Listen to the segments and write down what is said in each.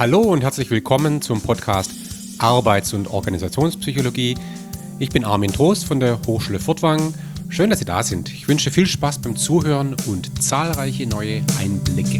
Hallo und herzlich willkommen zum Podcast Arbeits- und Organisationspsychologie. Ich bin Armin Trost von der Hochschule Furtwangen. Schön, dass Sie da sind. Ich wünsche viel Spaß beim Zuhören und zahlreiche neue Einblicke.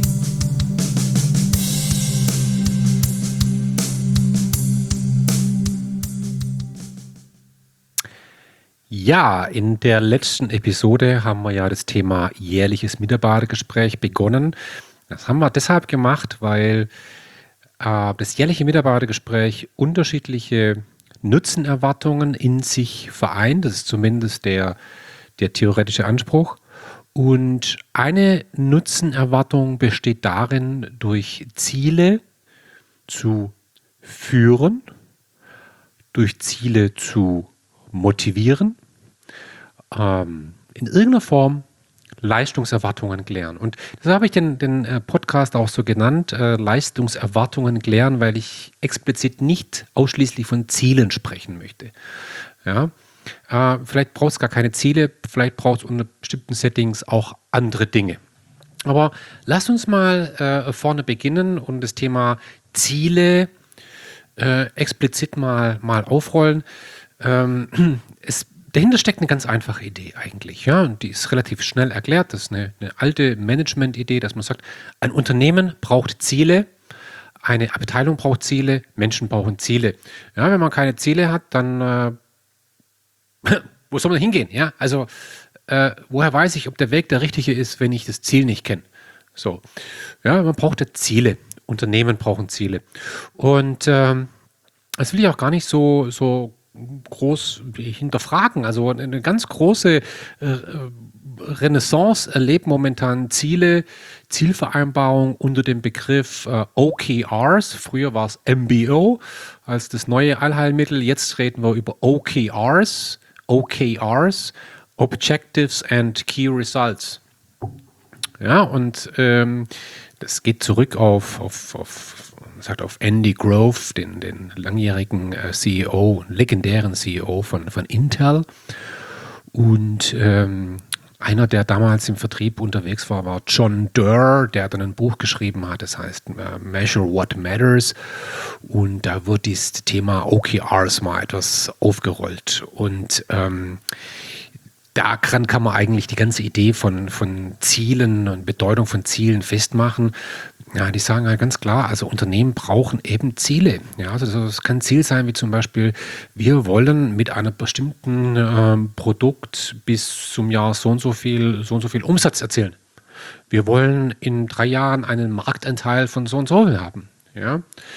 Ja, in der letzten Episode haben wir ja das Thema jährliches Mitarbeitergespräch begonnen. Das haben wir deshalb gemacht, weil das jährliche Mitarbeitergespräch unterschiedliche Nutzenerwartungen in sich vereint. Das ist zumindest der theoretische Anspruch. Und eine Nutzenerwartung besteht darin, durch Ziele zu führen, durch Ziele zu motivieren, in irgendeiner Form Leistungserwartungen klären. Und deshalb habe ich den Podcast auch so genannt, Leistungserwartungen klären, weil ich explizit nicht ausschließlich von Zielen sprechen möchte. Ja? Vielleicht braucht es gar keine Ziele, vielleicht braucht es unter bestimmten Settings auch andere Dinge. Aber lasst uns mal vorne beginnen und das Thema Ziele explizit mal aufrollen. Dahinter steckt eine ganz einfache Idee eigentlich, ja, und die ist relativ schnell erklärt. Das ist eine alte Management-Idee, dass man sagt, ein Unternehmen braucht Ziele, eine Abteilung braucht Ziele, Menschen brauchen Ziele. Ja, wenn man keine Ziele hat, dann wo soll man hingehen? Ja, also woher weiß ich, ob der Weg der richtige ist, wenn ich das Ziel nicht kenne? So, ja, man braucht ja Ziele. Unternehmen brauchen Ziele. Und das will ich auch gar nicht so groß hinterfragen. Also eine ganz große Renaissance erlebt momentan Zielvereinbarung unter dem Begriff OKRs. Früher war es MBO als das neue Allheilmittel. Jetzt reden wir über OKRs, Objectives and Key Results. Ja, und das geht zurück auf Andy Grove, den langjährigen CEO, legendären CEO von Intel. Und einer, der damals im Vertrieb unterwegs war John Doerr, der dann ein Buch geschrieben hat, das heißt Measure What Matters. Und da wird dieses Thema OKRs mal etwas aufgerollt. Und daran kann man eigentlich die ganze Idee von Zielen und Bedeutung von Zielen festmachen. Ja, die sagen halt ganz klar, also Unternehmen brauchen eben Ziele. Ja, also es kann ein Ziel sein, wie zum Beispiel, wir wollen mit einem bestimmten Produkt bis zum Jahr so und so viel Umsatz erzielen. Wir wollen in 3 Jahren einen Marktanteil von so und so haben. Ja,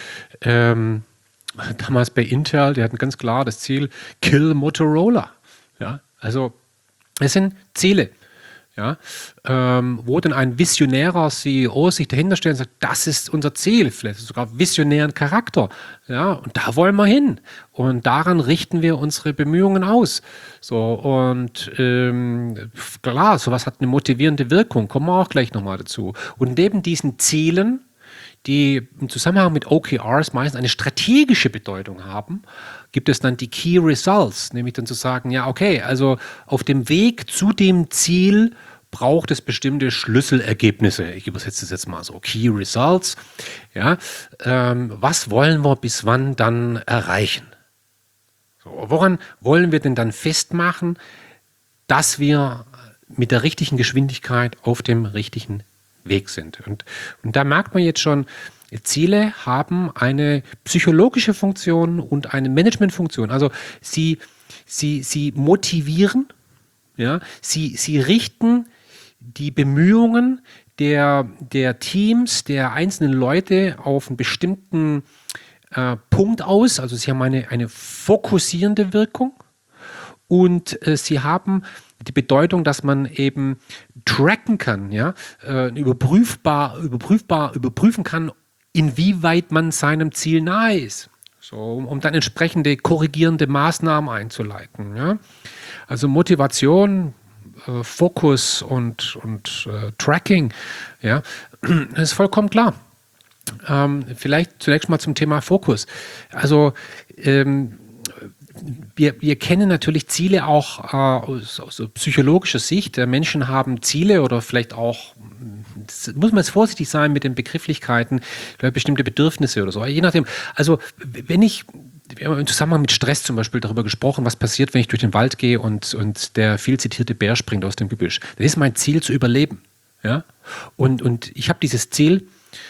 damals bei Intel, die hatten ganz klar das Ziel, kill Motorola. Ja, also es sind Ziele. Ja, wo dann ein visionärer CEO sich dahinter stellt und sagt, das ist unser Ziel, vielleicht sogar visionären Charakter. Ja, und da wollen wir hin. Und daran richten wir unsere Bemühungen aus. So, und klar, sowas hat eine motivierende Wirkung, kommen wir auch gleich nochmal dazu. Und neben diesen Zielen, die im Zusammenhang mit OKRs meistens eine strategische Bedeutung haben, gibt es dann die Key Results, nämlich dann zu sagen, ja, okay, also auf dem Weg zu dem Ziel braucht es bestimmte Schlüsselergebnisse. Ich übersetze das jetzt mal so, Key Results. Ja, was wollen wir bis wann dann erreichen? So, woran wollen wir denn dann festmachen, dass wir mit der richtigen Geschwindigkeit auf dem richtigen Weg sind? Und da merkt man jetzt schon, Ziele haben eine psychologische Funktion und eine Managementfunktion. Also sie motivieren, ja, sie richten die Bemühungen der Teams, der einzelnen Leute auf einen bestimmten Punkt aus. Also sie haben eine fokussierende Wirkung und sie haben die Bedeutung, dass man eben tracken kann, ja, überprüfen kann, inwieweit man seinem Ziel nahe ist. So, um dann entsprechende korrigierende Maßnahmen einzuleiten. Ja. Also Motivation, Fokus und Tracking, ja, das ist vollkommen klar. Vielleicht zunächst mal zum Thema Fokus. Also wir kennen natürlich Ziele auch aus psychologischer Sicht. Menschen haben Ziele oder vielleicht auch das muss man jetzt vorsichtig sein mit den Begrifflichkeiten, bestimmte Bedürfnisse oder so. Je nachdem, also wir haben im Zusammenhang mit Stress zum Beispiel darüber gesprochen, was passiert, wenn ich durch den Wald gehe und der viel zitierte Bär springt aus dem Gebüsch. Das ist mein Ziel, zu überleben. Ja? Und ich habe dieses Ziel,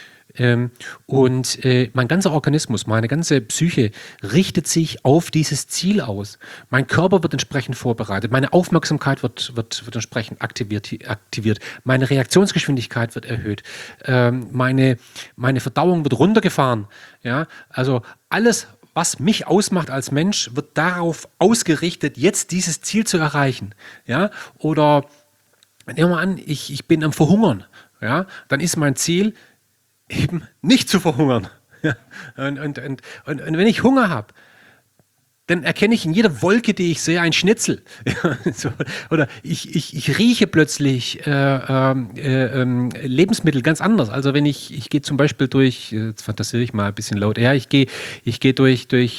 mein ganzer Organismus, meine ganze Psyche richtet sich auf dieses Ziel aus. Mein Körper wird entsprechend vorbereitet, meine Aufmerksamkeit wird entsprechend aktiviert, meine Reaktionsgeschwindigkeit wird erhöht, meine Verdauung wird runtergefahren. Ja? Also alles, was mich ausmacht als Mensch, wird darauf ausgerichtet, jetzt dieses Ziel zu erreichen. Ja? Oder nehmen wir an, ich bin am Verhungern. Ja? Dann ist mein Ziel, eben nicht zu verhungern. Ja. Und wenn ich Hunger habe, dann erkenne ich in jeder Wolke, die ich sehe, ein Schnitzel. Ja, so. Oder ich rieche plötzlich Lebensmittel ganz anders. Also wenn ich gehe zum Beispiel durch, jetzt fantasiere ich mal ein bisschen laut, ja, ich gehe durch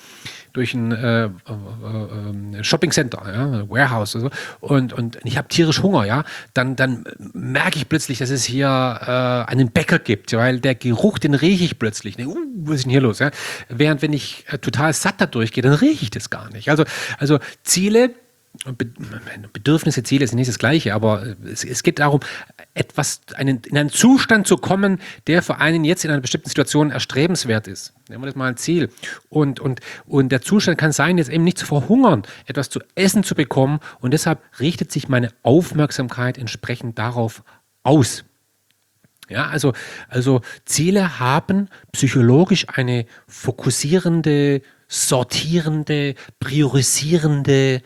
ein Shopping-Center, ja, Warehouse oder so, und ich habe tierisch Hunger, ja, dann merke ich plötzlich, dass es hier einen Bäcker gibt, weil der Geruch, den rieche ich plötzlich. Was ist denn hier los? Ja? Während wenn ich total satt da durchgehe, dann rieche ich das gar nicht. Also Ziele, Bedürfnisse, Ziele ist nicht das Gleiche, aber es geht darum, in einen Zustand zu kommen, der für einen jetzt in einer bestimmten Situation erstrebenswert ist. Nehmen wir das mal ein Ziel. Und der Zustand kann sein, jetzt eben nicht zu verhungern, etwas zu essen zu bekommen, und deshalb richtet sich meine Aufmerksamkeit entsprechend darauf aus. Ja, also Ziele haben psychologisch eine fokussierende, sortierende, priorisierende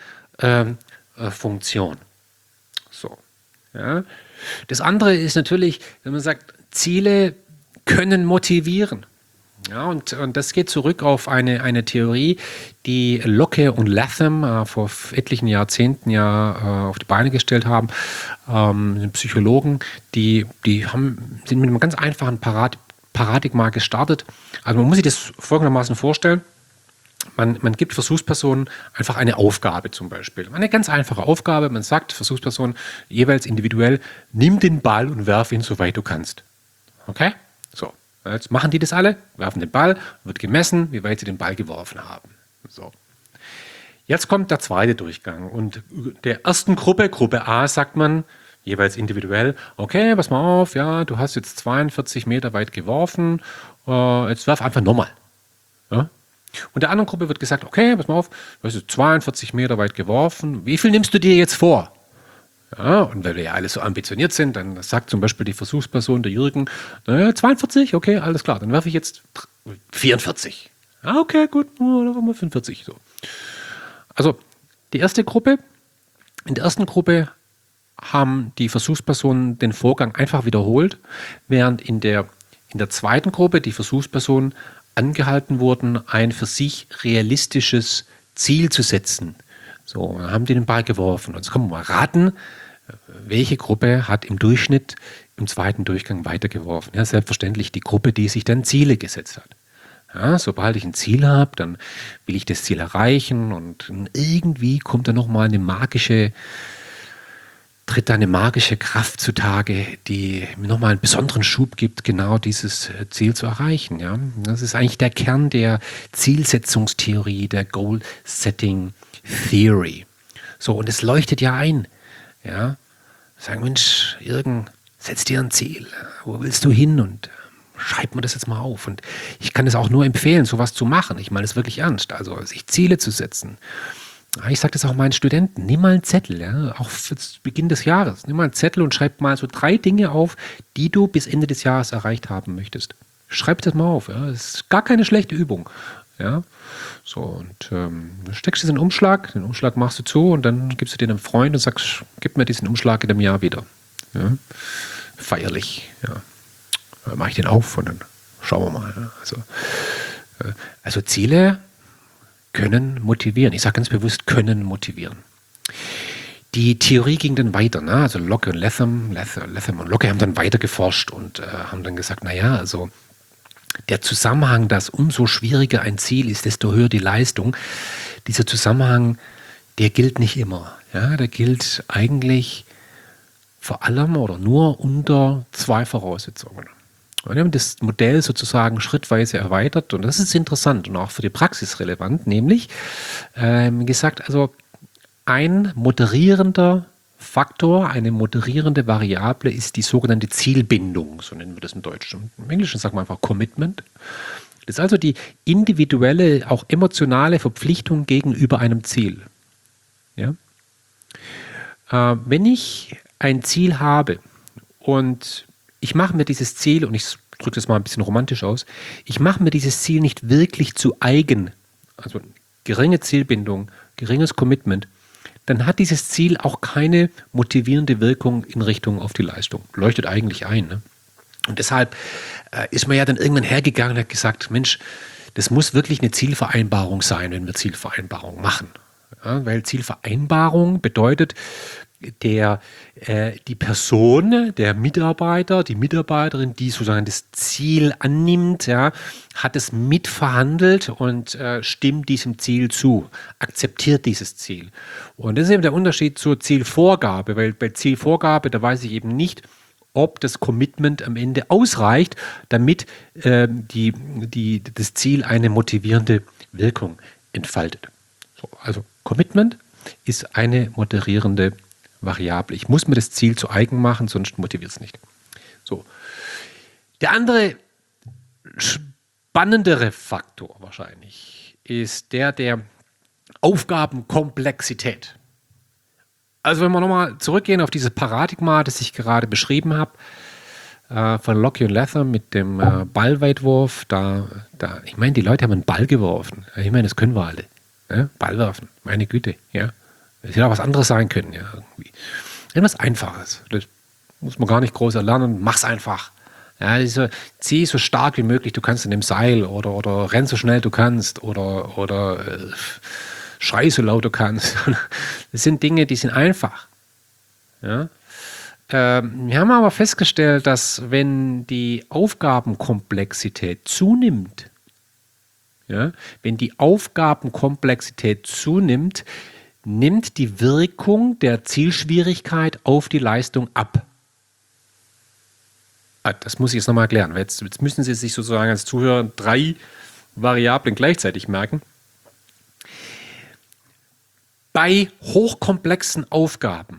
Funktion. So. Ja. Das andere ist natürlich, wenn man sagt, Ziele können motivieren. Ja, und das geht zurück auf eine Theorie, die Locke und Latham vor etlichen Jahrzehnten auf die Beine gestellt haben. Psychologen, die sind mit einem ganz einfachen Paradigma gestartet. Also man muss sich das folgendermaßen vorstellen. Man gibt Versuchspersonen einfach eine Aufgabe zum Beispiel. Eine ganz einfache Aufgabe. Man sagt Versuchspersonen jeweils individuell, nimm den Ball und werf ihn so weit du kannst. Okay? So. Jetzt machen die das alle, werfen den Ball, wird gemessen, wie weit sie den Ball geworfen haben. So. Jetzt kommt der zweite Durchgang. Und der ersten Gruppe A, sagt man, jeweils individuell, okay, pass mal auf, ja, du hast jetzt 42 Meter weit geworfen, jetzt werf einfach nochmal. Ja? Und der anderen Gruppe wird gesagt, okay, pass mal auf, du hast jetzt 42 Meter weit geworfen, wie viel nimmst du dir jetzt vor? Ja, und weil wir ja alle so ambitioniert sind, dann sagt zum Beispiel die Versuchsperson, der Jürgen, 42, okay, alles klar, dann werfe ich jetzt 44. Ja, okay, gut, dann werfen wir 45. So. Also in der ersten Gruppe haben die Versuchspersonen den Vorgang einfach wiederholt, während in der zweiten Gruppe die Versuchspersonen angehalten wurden, ein für sich realistisches Ziel zu setzen. So, dann haben die den Ball geworfen. Und jetzt können wir mal raten, welche Gruppe hat im Durchschnitt im zweiten Durchgang weitergeworfen. Ja, selbstverständlich die Gruppe, die sich dann Ziele gesetzt hat. Ja, sobald ich ein Ziel habe, dann will ich das Ziel erreichen, und irgendwie kommt da nochmal tritt da eine magische Kraft zutage, die mir nochmal einen besonderen Schub gibt, genau dieses Ziel zu erreichen. Ja? Das ist eigentlich der Kern der Zielsetzungstheorie, der Goal-Setting-Theory. So, und es leuchtet ja ein. Ja? Sagen, Mensch, Jürgen, setz dir ein Ziel. Wo willst du hin? Und schreib mir das jetzt mal auf. Und ich kann es auch nur empfehlen, sowas zu machen. Ich meine es wirklich ernst. Also sich Ziele zu setzen. Ich sage das auch meinen Studenten, nimm mal einen Zettel, ja, auch für Beginn des Jahres. Nimm mal einen Zettel und schreib mal so 3 Dinge auf, die du bis Ende des Jahres erreicht haben möchtest. Schreib das mal auf. Ja. Das ist gar keine schlechte Übung. Ja. So, und steckst du in den Umschlag machst du zu, und dann gibst du den einem Freund und sagst, gib mir diesen Umschlag in einem Jahr wieder. Ja. Feierlich. Ja. Dann mache ich den auf und dann schauen wir mal. Ja. Also Ziele können motivieren. Ich sage ganz bewusst, können motivieren. Die Theorie ging dann weiter. Ne? Also Locke und Latham und Locke haben dann weiter geforscht und haben dann gesagt, naja, also der Zusammenhang, dass umso schwieriger ein Ziel ist, desto höher die Leistung, dieser Zusammenhang, der gilt nicht immer. Ja? Der gilt eigentlich vor allem oder nur unter zwei Voraussetzungen. Wir haben das Modell sozusagen schrittweise erweitert und das ist interessant und auch für die Praxis relevant, nämlich gesagt, also ein moderierender Faktor, eine moderierende Variable ist die sogenannte Zielbindung, so nennen wir das im Deutschen. Im Englischen sagen wir einfach Commitment. Das ist also die individuelle, auch emotionale Verpflichtung gegenüber einem Ziel. Ja? Wenn ich ein Ziel habe und ich mache mir dieses Ziel, und ich drücke das mal ein bisschen romantisch aus, ich mache mir dieses Ziel nicht wirklich zu eigen, also geringe Zielbindung, geringes Commitment, dann hat dieses Ziel auch keine motivierende Wirkung in Richtung auf die Leistung. Leuchtet eigentlich ein. Ne? Und deshalb ist man ja dann irgendwann hergegangen und hat gesagt, Mensch, das muss wirklich eine Zielvereinbarung sein, wenn wir Zielvereinbarung machen. Ja, weil Zielvereinbarung bedeutet, die Person, der Mitarbeiter, die Mitarbeiterin, die sozusagen das Ziel annimmt, ja, hat es mitverhandelt und stimmt diesem Ziel zu, akzeptiert dieses Ziel. Und das ist eben der Unterschied zur Zielvorgabe, weil bei Zielvorgabe, da weiß ich eben nicht, ob das Commitment am Ende ausreicht, damit das Ziel eine motivierende Wirkung entfaltet. So, also Commitment ist eine moderierende Variable. Ich muss mir das Ziel zu eigen machen, sonst motiviert es nicht. So. Der andere spannendere Faktor wahrscheinlich ist der Aufgabenkomplexität. Also wenn wir nochmal zurückgehen auf dieses Paradigma, das ich gerade beschrieben habe, von Lockyer und Latham mit dem Ballweitwurf, ich meine, die Leute haben einen Ball geworfen. Ich meine, das können wir alle. Ja? Ball werfen, meine Güte, ja. Das hätte auch was anderes sein können, ja, irgendwie. Irgendwas Einfaches. Das muss man gar nicht groß erlernen. Mach's einfach. Ja, zieh so stark wie möglich, du kannst in dem Seil oder renn so schnell du kannst oder schrei so laut du kannst. Das sind Dinge, die sind einfach. Ja? Wir haben aber festgestellt, dass wenn die Aufgabenkomplexität zunimmt, nimmt die Wirkung der Zielschwierigkeit auf die Leistung ab. Das muss ich jetzt nochmal erklären. Jetzt müssen Sie sich sozusagen als Zuhörer 3 Variablen gleichzeitig merken. Bei hochkomplexen Aufgaben,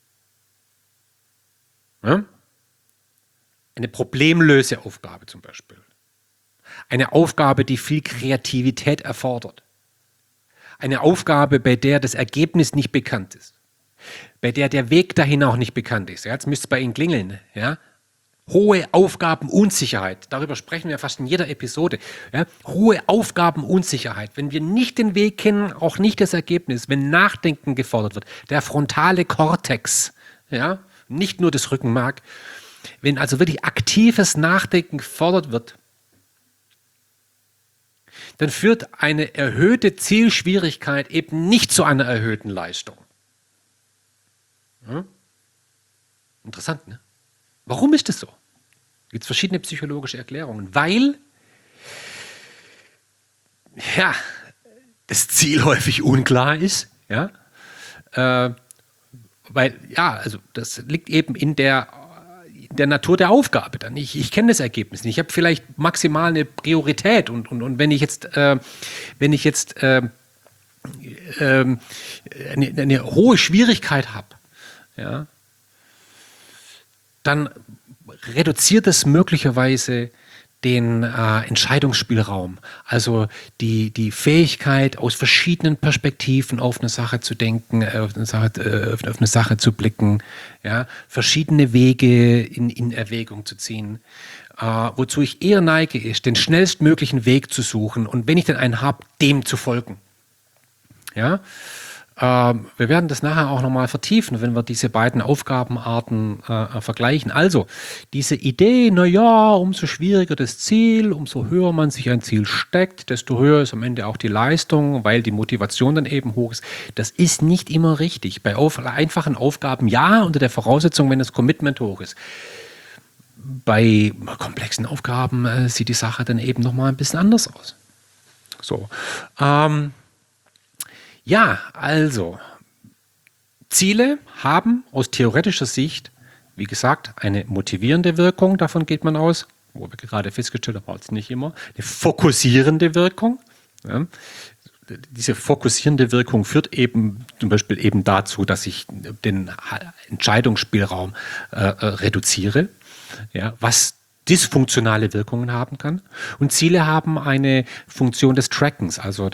eine Problemlöseaufgabe zum Beispiel, eine Aufgabe, die viel Kreativität erfordert, eine Aufgabe, bei der das Ergebnis nicht bekannt ist, bei der der Weg dahin auch nicht bekannt ist. Ja, jetzt müsste es bei Ihnen klingeln. Ja? Hohe Aufgabenunsicherheit, darüber sprechen wir fast in jeder Episode. Ja? Hohe Aufgabenunsicherheit, wenn wir nicht den Weg kennen, auch nicht das Ergebnis, wenn Nachdenken gefordert wird, der frontale Kortex, ja? Nicht nur das Rückenmark, wenn also wirklich aktives Nachdenken gefordert wird, dann führt eine erhöhte Zielschwierigkeit eben nicht zu einer erhöhten Leistung. Interessant, ne? Warum ist das so? Es gibt verschiedene psychologische Erklärungen. Weil das Ziel häufig unklar ist. Ja? Also das liegt eben in der Natur der Aufgabe dann. Ich kenne das Ergebnis nicht. Ich habe vielleicht maximal eine Priorität und wenn ich jetzt eine hohe Schwierigkeit habe, ja, dann reduziert es möglicherweise den Entscheidungsspielraum, also die Fähigkeit, aus verschiedenen Perspektiven auf eine Sache zu denken, auf eine Sache zu blicken, ja, verschiedene Wege in Erwägung zu ziehen. Wozu ich eher neige, ist, den schnellstmöglichen Weg zu suchen und wenn ich denn einen habe, dem zu folgen. Ja? Wir werden das nachher auch nochmal vertiefen, wenn wir diese beiden Aufgabenarten vergleichen. Also, diese Idee, umso schwieriger das Ziel, umso höher man sich ein Ziel steckt, desto höher ist am Ende auch die Leistung, weil die Motivation dann eben hoch ist. Das ist nicht immer richtig. Bei einfachen Aufgaben ja, unter der Voraussetzung, wenn das Commitment hoch ist. Bei komplexen Aufgaben sieht die Sache dann eben nochmal ein bisschen anders aus. So, also, Ziele haben aus theoretischer Sicht wie gesagt, eine motivierende Wirkung, davon geht man aus, wo wir gerade festgestellt haben, jetzt nicht immer, eine fokussierende Wirkung. Ja. Diese fokussierende Wirkung führt eben zum Beispiel eben dazu, dass ich den Entscheidungsspielraum reduziere, ja, was dysfunktionale Wirkungen haben kann. Und Ziele haben eine Funktion des Trackens, also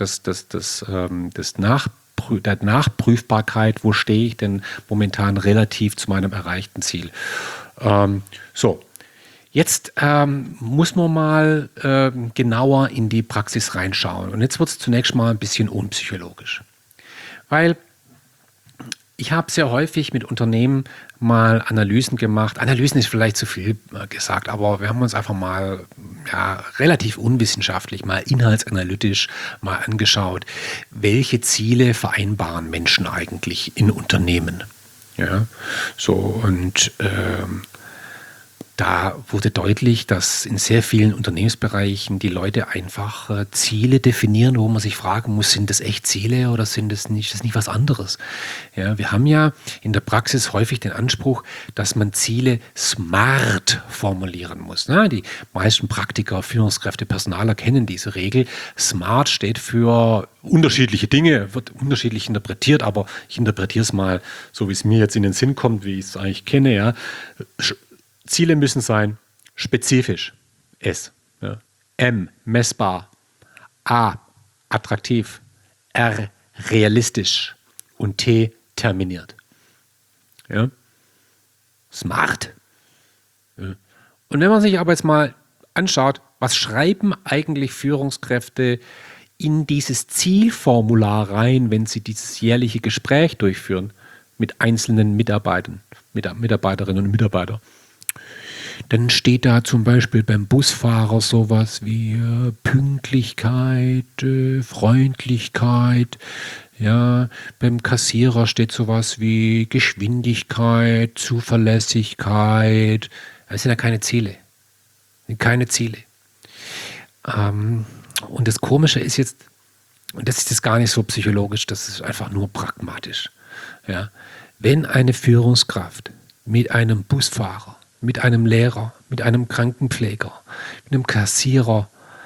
der Nachprüfbarkeit, wo stehe ich denn momentan relativ zu meinem erreichten Ziel. So, jetzt muss man mal genauer in die Praxis reinschauen. Und jetzt wird es zunächst mal ein bisschen unpsychologisch. Weil ich habe sehr häufig mit Unternehmen mal Analysen gemacht. Analysen ist vielleicht zu viel gesagt, aber wir haben uns einfach mal relativ unwissenschaftlich, mal inhaltsanalytisch mal angeschaut, welche Ziele vereinbaren Menschen eigentlich in Unternehmen. Ja, so und da wurde deutlich, dass in sehr vielen Unternehmensbereichen die Leute einfach Ziele definieren, wo man sich fragen muss, sind das echt Ziele oder sind das nicht was anderes? Ja, wir haben ja in der Praxis häufig den Anspruch, dass man Ziele smart formulieren muss. Na, die meisten Praktiker, Führungskräfte, Personaler kennen diese Regel. Smart steht für unterschiedliche Dinge, wird unterschiedlich interpretiert, aber ich interpretiere es mal so, wie es mir jetzt in den Sinn kommt, wie ich es eigentlich kenne. Ja. Ziele müssen sein spezifisch, S, ja. M, messbar, A, attraktiv, R, realistisch und T, terminiert. Ja. Smart. Ja. Und wenn man sich aber jetzt mal anschaut, was schreiben eigentlich Führungskräfte in dieses Zielformular rein, wenn sie dieses jährliche Gespräch durchführen mit einzelnen Mitarbeiterinnen und Mitarbeitern, dann steht da zum Beispiel beim Busfahrer sowas wie Pünktlichkeit, Freundlichkeit. Ja, beim Kassierer steht sowas wie Geschwindigkeit, Zuverlässigkeit. Das sind ja keine Ziele. Keine Ziele. Und das Komische ist jetzt, und das ist jetzt gar nicht so psychologisch, das ist einfach nur pragmatisch. Ja, wenn eine Führungskraft mit einem Busfahrer, mit einem Lehrer, mit einem Krankenpfleger, mit einem Kassierer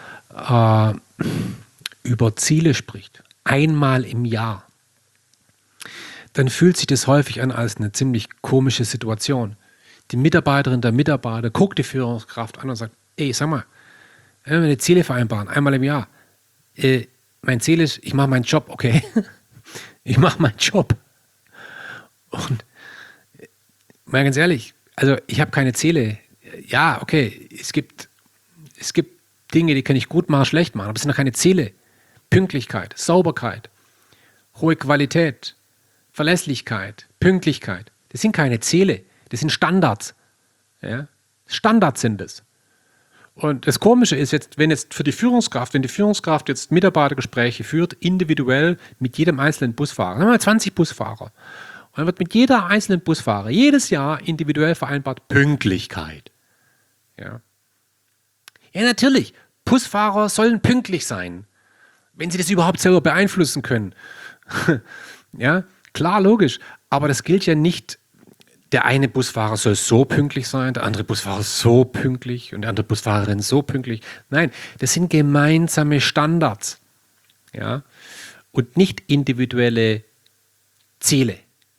über Ziele spricht, einmal im Jahr, dann fühlt sich das häufig an als eine ziemlich komische Situation. Die Mitarbeiterin, der Mitarbeiter guckt die Führungskraft an und sagt, ey, sag mal, wenn wir die Ziele vereinbaren, einmal im Jahr, mein Ziel ist, ich mache meinen Job, okay? Ich mache meinen Job. Und mal ganz ehrlich, also ich habe keine Ziele. Ja, okay, es gibt Dinge, die kann ich gut machen, schlecht machen, aber es sind noch keine Ziele. Pünktlichkeit, Sauberkeit, hohe Qualität, Verlässlichkeit, Pünktlichkeit. Das sind keine Ziele, das sind Standards. Ja? Standards sind es. Und das Komische ist jetzt, wenn die Führungskraft jetzt Mitarbeitergespräche führt, individuell mit jedem einzelnen Busfahrer, sagen wir mal 20 Busfahrer, und dann wird mit jeder einzelnen Busfahrer jedes Jahr individuell vereinbart Pünktlichkeit. Ja, natürlich, Busfahrer sollen pünktlich sein, wenn sie das überhaupt selber beeinflussen können. Ja, klar, logisch, aber das gilt ja nicht, der eine Busfahrer soll so pünktlich sein, der andere Busfahrer so pünktlich und die andere Busfahrerin so pünktlich. Nein, das sind gemeinsame Standards, ja, und nicht individuelle Ziele.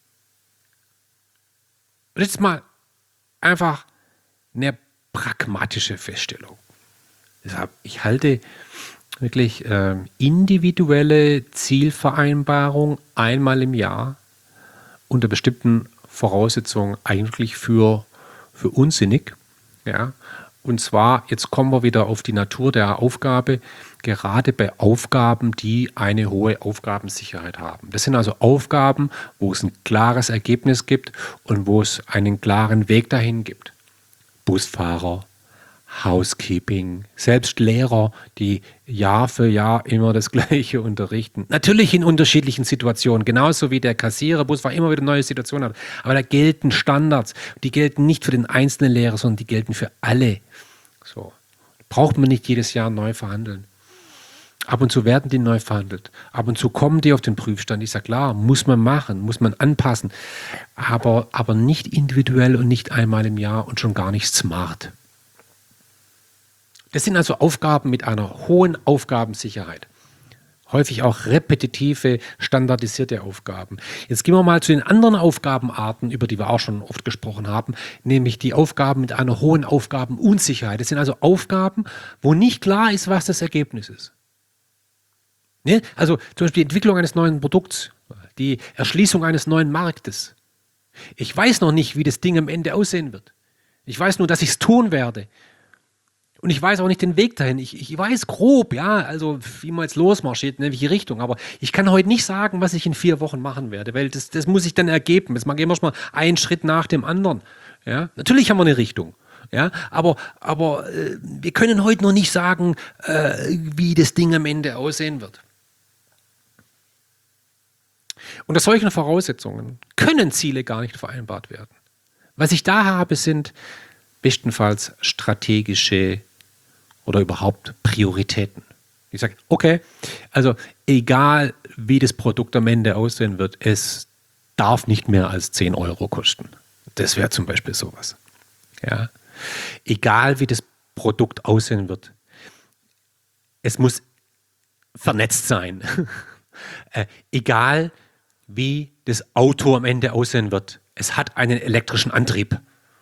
Und jetzt mal einfach eine pragmatische Feststellung. Deshalb, ich halte wirklich individuelle Zielvereinbarung einmal im Jahr unter bestimmten Voraussetzungen eigentlich für unsinnig. Ja? Und zwar, jetzt kommen wir wieder auf die Natur der Aufgabe, gerade bei Aufgaben, die eine hohe Aufgabensicherheit haben. Das sind also Aufgaben, wo es ein klares Ergebnis gibt und wo es einen klaren Weg dahin gibt. Busfahrer, Housekeeping, selbst Lehrer, die Jahr für Jahr immer das Gleiche unterrichten. Natürlich in unterschiedlichen Situationen, genauso wie der Kassierer, Busfahrer immer wieder neue Situationen hat. Aber da gelten Standards. Die gelten nicht für den einzelnen Lehrer, sondern die gelten für alle. So. Braucht man nicht jedes Jahr neu verhandeln. Ab und zu werden die neu verhandelt. Ab und zu kommen die auf den Prüfstand. Ich sage, klar, muss man machen, muss man anpassen, aber nicht individuell und nicht einmal im Jahr und schon gar nicht smart. Das sind also Aufgaben mit einer hohen Aufgabensicherheit. Häufig auch repetitive, standardisierte Aufgaben. Jetzt gehen wir mal zu den anderen Aufgabenarten, über die wir auch schon oft gesprochen haben, nämlich die Aufgaben mit einer hohen Aufgabenunsicherheit. Das sind also Aufgaben, wo nicht klar ist, was das Ergebnis ist. Ne? Also zum Beispiel die Entwicklung eines neuen Produkts, die Erschließung eines neuen Marktes. Ich weiß noch nicht, wie das Ding am Ende aussehen wird. Ich weiß nur, dass ich es tun werde. Und ich weiß auch nicht den Weg dahin. Ich weiß grob, ja, also wie man jetzt losmarschiert, in welche Richtung. Aber ich kann heute nicht sagen, was ich in 4 Wochen machen werde, weil das muss sich dann ergeben. Jetzt gehen wir mal einen Schritt nach dem anderen. Ja? Natürlich haben wir eine Richtung. Ja? Aber wir können heute noch nicht sagen, wie das Ding am Ende aussehen wird. Unter solchen Voraussetzungen können Ziele gar nicht vereinbart werden. Was ich da habe, sind bestenfalls strategische oder überhaupt Prioritäten. Ich sage, okay, also egal wie das Produkt am Ende aussehen wird, es darf nicht mehr als 10 Euro kosten. Das wäre zum Beispiel sowas. Ja. Egal wie das Produkt aussehen wird, es muss vernetzt sein. Egal wie das Auto am Ende aussehen wird, es hat einen elektrischen Antrieb.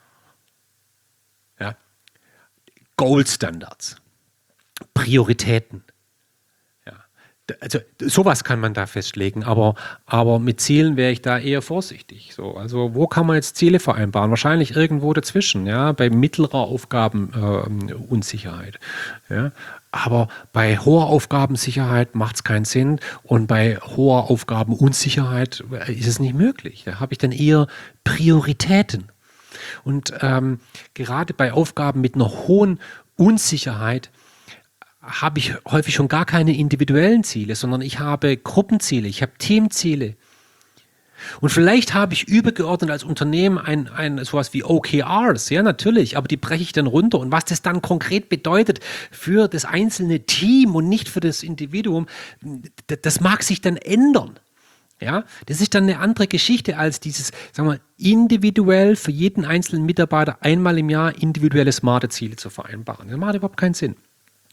Ja. Goldstandards, Prioritäten. Ja. Also sowas kann man da festlegen, aber mit Zielen wäre ich da eher vorsichtig. So, also wo kann man jetzt Ziele vereinbaren? Wahrscheinlich irgendwo dazwischen, ja, bei mittlerer Aufgabenunsicherheit. Ja. Aber bei hoher Aufgabensicherheit macht es keinen Sinn und bei hoher Aufgabenunsicherheit ist es nicht möglich. Da habe ich dann eher Prioritäten. Und gerade bei Aufgaben mit einer hohen Unsicherheit habe ich häufig schon gar keine individuellen Ziele, sondern ich habe Gruppenziele, ich habe Teamziele. Und vielleicht habe ich übergeordnet als Unternehmen sowas wie OKRs, ja natürlich, aber die breche ich dann runter. Und was das dann konkret bedeutet für das einzelne Team und nicht für das Individuum, das mag sich dann ändern. Ja, das ist dann eine andere Geschichte als dieses, sagen wir, individuell für jeden einzelnen Mitarbeiter einmal im Jahr individuelle smarte Ziele zu vereinbaren. Das macht überhaupt keinen Sinn.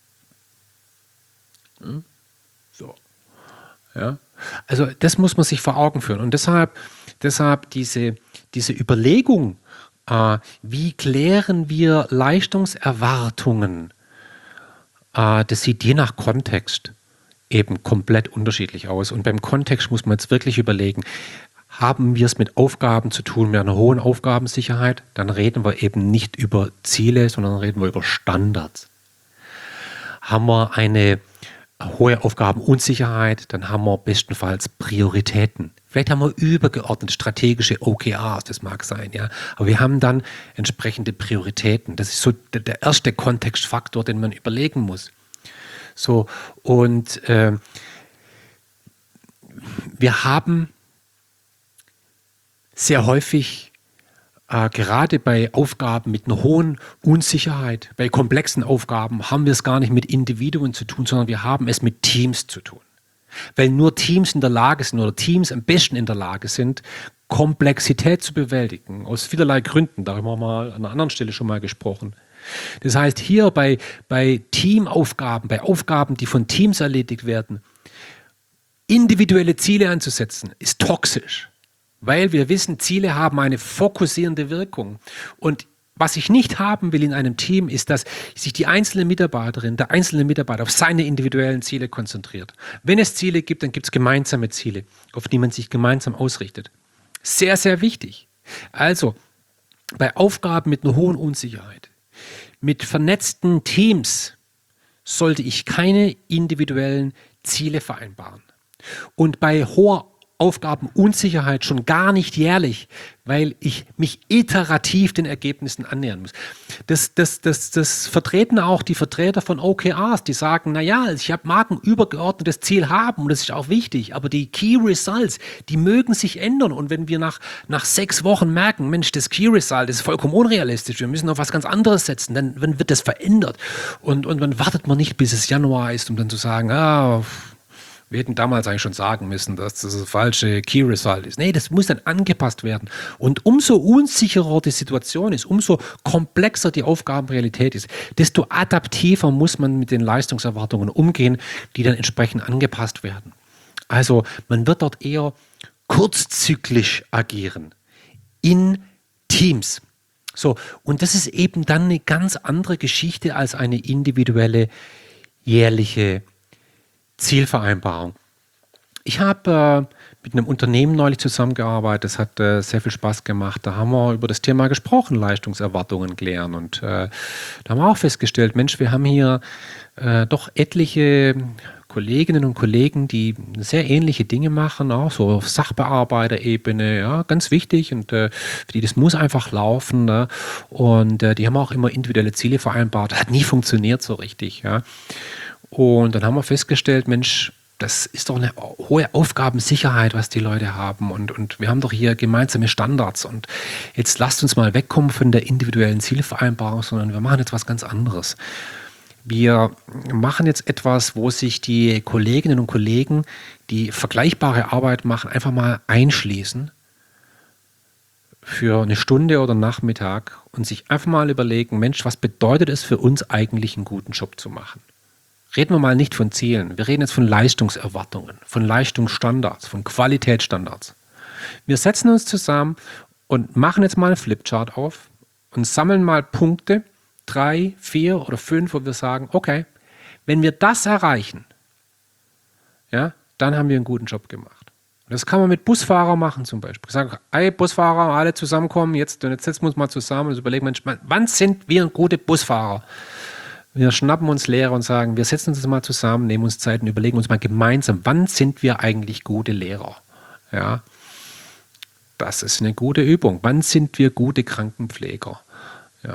So. Ja. Also das muss man sich vor Augen führen. Und deshalb diese Überlegung, wie klären wir Leistungserwartungen, das sieht je nach Kontext eben komplett unterschiedlich aus. Und beim Kontext muss man jetzt wirklich überlegen, haben wir es mit Aufgaben zu tun, mit einer hohen Aufgabensicherheit, dann reden wir eben nicht über Ziele, sondern reden wir über Standards. Haben wir eine hohe Aufgabenunsicherheit, dann haben wir bestenfalls Prioritäten. Vielleicht haben wir übergeordnet strategische OKRs, das mag sein, ja. Aber wir haben dann entsprechende Prioritäten. Das ist so der erste Kontextfaktor, den man überlegen muss. So, und wir haben sehr häufig, gerade bei Aufgaben mit einer hohen Unsicherheit, bei komplexen Aufgaben, haben wir es gar nicht mit Individuen zu tun, sondern wir haben es mit Teams zu tun. Weil nur Teams in der Lage sind oder Teams am besten in der Lage sind, Komplexität zu bewältigen, aus vielerlei Gründen. Darüber haben wir mal an einer anderen Stelle schon mal gesprochen. Das heißt, hier bei Teamaufgaben, bei Aufgaben, die von Teams erledigt werden, individuelle Ziele anzusetzen, ist toxisch. Weil wir wissen, Ziele haben eine fokussierende Wirkung. Und was ich nicht haben will in einem Team, ist, dass sich die einzelne Mitarbeiterin, der einzelne Mitarbeiter auf seine individuellen Ziele konzentriert. Wenn es Ziele gibt, dann gibt es gemeinsame Ziele, auf die man sich gemeinsam ausrichtet. Sehr, sehr wichtig. Also, bei Aufgaben mit einer hohen Unsicherheit, mit vernetzten Teams, sollte ich keine individuellen Ziele vereinbaren. Und bei hoher Aufgabenunsicherheit schon gar nicht jährlich, weil ich mich iterativ den Ergebnissen annähern muss. Das vertreten auch die Vertreter von OKRs, die sagen, naja, mag ein übergeordnetes Ziel haben und das ist auch wichtig, aber die Key Results, die mögen sich ändern und wenn wir nach 6 Wochen merken, Mensch, das Key Result ist vollkommen unrealistisch, wir müssen auf was ganz anderes setzen, dann wird das verändert und dann wartet man nicht, bis es Januar ist, um dann zu sagen, wir hätten damals eigentlich schon sagen müssen, dass das falsche Key Result ist. Nee, das muss dann angepasst werden. Und umso unsicherer die Situation ist, umso komplexer die Aufgabenrealität ist, desto adaptiver muss man mit den Leistungserwartungen umgehen, die dann entsprechend angepasst werden. Also man wird dort eher kurzzyklisch agieren in Teams. So, und das ist eben dann eine ganz andere Geschichte als eine individuelle jährliche Zielvereinbarung. Ich habe mit einem Unternehmen neulich zusammengearbeitet, das hat sehr viel Spaß gemacht. Da haben wir über das Thema gesprochen, Leistungserwartungen klären. Und da haben wir auch festgestellt, Mensch, wir haben hier doch etliche Kolleginnen und Kollegen, die sehr ähnliche Dinge machen, auch so auf Sachbearbeiterebene, ja, ganz wichtig und für die das muss einfach laufen. Ne? Und die haben auch immer individuelle Ziele vereinbart. Das hat nie funktioniert so richtig, ja. Und dann haben wir festgestellt, Mensch, das ist doch eine hohe Aufgabensicherheit, was die Leute haben. Und wir haben doch hier gemeinsame Standards. Und jetzt lasst uns mal wegkommen von der individuellen Zielvereinbarung, sondern wir machen jetzt was ganz anderes. Wir machen jetzt etwas, wo sich die Kolleginnen und Kollegen, die vergleichbare Arbeit machen, einfach mal einschließen für eine Stunde oder Nachmittag und sich einfach mal überlegen, Mensch, was bedeutet es für uns eigentlich, einen guten Job zu machen? Reden wir mal nicht von Zielen, wir reden jetzt von Leistungserwartungen, von Leistungsstandards, von Qualitätsstandards. Wir setzen uns zusammen und machen jetzt mal einen Flipchart auf und sammeln mal Punkte, 3, 4 oder 5, wo wir sagen, okay, wenn wir das erreichen, ja, dann haben wir einen guten Job gemacht. Und das kann man mit Busfahrern machen zum Beispiel. Sagen, hey Busfahrer, alle zusammenkommen, jetzt setzen wir uns mal zusammen und überlegen, Mensch, wann sind wir gute Busfahrer? Wir schnappen uns Lehrer und sagen, wir setzen uns mal zusammen, nehmen uns Zeit und überlegen uns mal gemeinsam, wann sind wir eigentlich gute Lehrer? Ja, das ist eine gute Übung. Wann sind wir gute Krankenpfleger? Ja.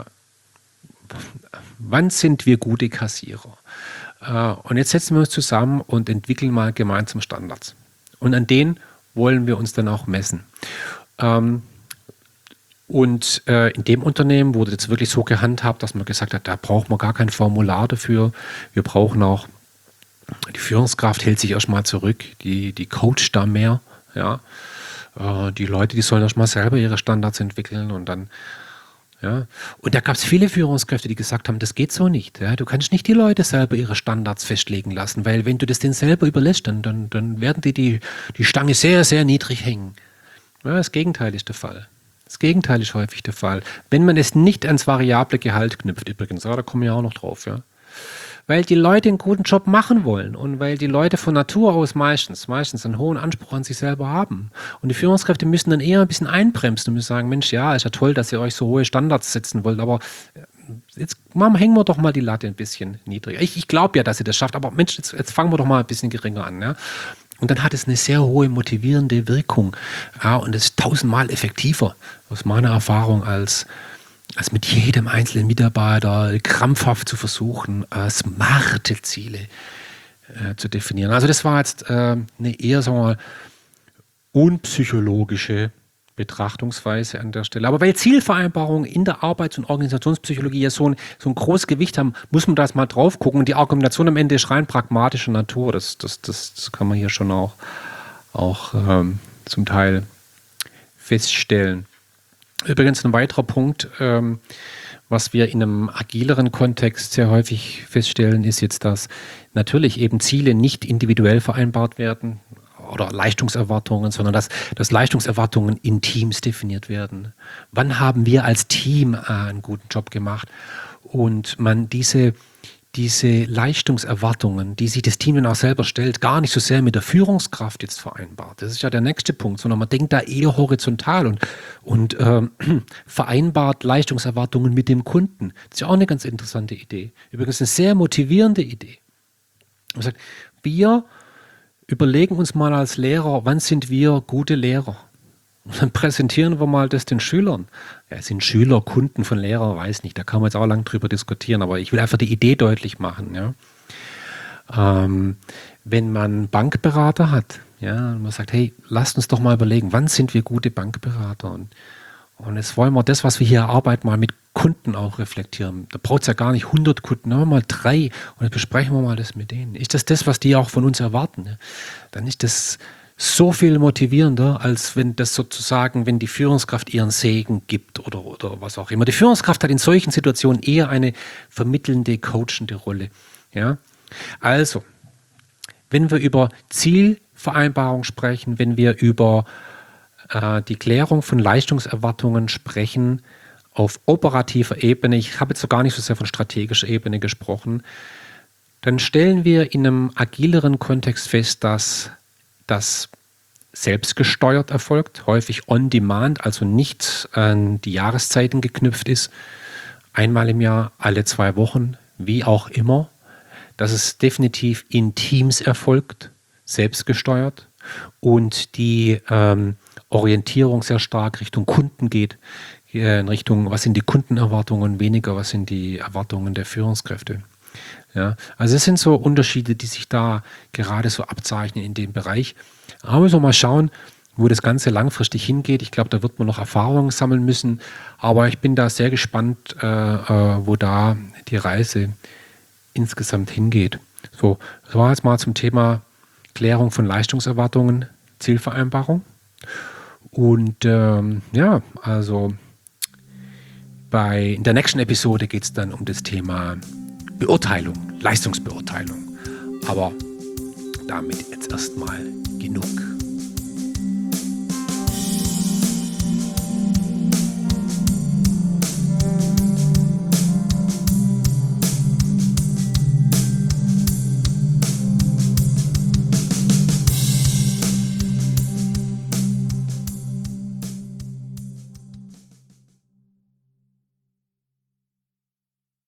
Wann sind wir gute Kassierer? Und jetzt setzen wir uns zusammen und entwickeln mal gemeinsam Standards. Und an denen wollen wir uns dann auch messen. Und in dem Unternehmen wurde das wirklich so gehandhabt, dass man gesagt hat, da braucht man gar kein Formular dafür. Wir brauchen auch, die Führungskraft hält sich erstmal zurück, die coacht da mehr. Ja. Die Leute, die sollen erstmal selber ihre Standards entwickeln und dann, ja. Und da gab es viele Führungskräfte, die gesagt haben, das geht so nicht. Ja. Du kannst nicht die Leute selber ihre Standards festlegen lassen, weil wenn du das denen selber überlässt, dann werden die Stange sehr, sehr niedrig hängen. Ja, das Gegenteil ist der Fall. Das Gegenteil ist häufig der Fall. Wenn man es nicht ans variable Gehalt knüpft, übrigens, da komme ich auch noch drauf, ja. Weil die Leute einen guten Job machen wollen und weil die Leute von Natur aus meistens einen hohen Anspruch an sich selber haben. Und die Führungskräfte müssen dann eher ein bisschen einbremsen und müssen sagen, Mensch, ja, ist ja toll, dass ihr euch so hohe Standards setzen wollt, aber jetzt hängen wir doch mal die Latte ein bisschen niedriger. Ich glaube ja, dass ihr das schafft, aber Mensch, jetzt fangen wir doch mal ein bisschen geringer an, ja. Und dann hat es eine sehr hohe motivierende Wirkung. Ja, und es ist 1000-mal effektiver, aus meiner Erfahrung, als mit jedem einzelnen Mitarbeiter krampfhaft zu versuchen, smarte Ziele zu definieren. Also das war jetzt eine eher, sagen wir mal, unpsychologische Betrachtungsweise an der Stelle. Aber weil Zielvereinbarungen in der Arbeits- und Organisationspsychologie ja so ein großes Gewicht haben, muss man da mal drauf gucken. Und die Argumentation am Ende ist rein pragmatischer Natur. Das kann man hier schon auch zum Teil feststellen. Übrigens ein weiterer Punkt, was wir in einem agileren Kontext sehr häufig feststellen, ist jetzt, dass natürlich eben Ziele nicht individuell vereinbart werden oder Leistungserwartungen, sondern dass Leistungserwartungen in Teams definiert werden. Wann haben wir als Team einen guten Job gemacht? Und man diese Leistungserwartungen, die sich das Team dann auch selber stellt, gar nicht so sehr mit der Führungskraft jetzt vereinbart. Das ist ja der nächste Punkt, sondern man denkt da eher horizontal und vereinbart Leistungserwartungen mit dem Kunden. Das ist ja auch eine ganz interessante Idee. Übrigens eine sehr motivierende Idee. Man sagt, wir überlegen uns mal als Lehrer, wann sind wir gute Lehrer? Und dann präsentieren wir mal das den Schülern. Ja, sind Schüler Kunden von Lehrern? Weiß nicht, da kann man jetzt auch lang drüber diskutieren, aber ich will einfach die Idee deutlich machen. Ja. Wenn man Bankberater hat, ja, und man sagt, hey, lasst uns doch mal überlegen, wann sind wir gute Bankberater? Und jetzt wollen wir das, was wir hier erarbeiten, mal mit Kunden auch reflektieren. Da braucht es ja gar nicht 100 Kunden, nehmen wir mal 3 und dann besprechen wir mal das mit denen. Ist das, was die auch von uns erwarten? Ne? Dann ist das so viel motivierender, als wenn das sozusagen, wenn die Führungskraft ihren Segen gibt oder was auch immer. Die Führungskraft hat in solchen Situationen eher eine vermittelnde, coachende Rolle. Ja? Also, wenn wir über Zielvereinbarung sprechen, wenn wir über die Klärung von Leistungserwartungen sprechen auf operativer Ebene, ich habe jetzt so gar nicht so sehr von strategischer Ebene gesprochen, dann stellen wir in einem agileren Kontext fest, dass das selbstgesteuert erfolgt, häufig on demand, also nicht an die Jahreszeiten geknüpft ist, einmal im Jahr, alle 2 Wochen, wie auch immer, dass es definitiv in Teams erfolgt, selbstgesteuert und die Orientierung sehr stark Richtung Kunden geht, in Richtung, was sind die Kundenerwartungen, weniger, was sind die Erwartungen der Führungskräfte. Ja, also es sind so Unterschiede, die sich da gerade so abzeichnen in dem Bereich. Aber müssen wir mal schauen, wo das Ganze langfristig hingeht. Ich glaube, da wird man noch Erfahrungen sammeln müssen. Aber ich bin da sehr gespannt, wo da die Reise insgesamt hingeht. So, das war jetzt mal zum Thema Klärung von Leistungserwartungen, Zielvereinbarung. Und ja, also in der nächsten Episode geht es dann um das Thema Beurteilung, Leistungsbeurteilung. Aber damit jetzt erstmal genug.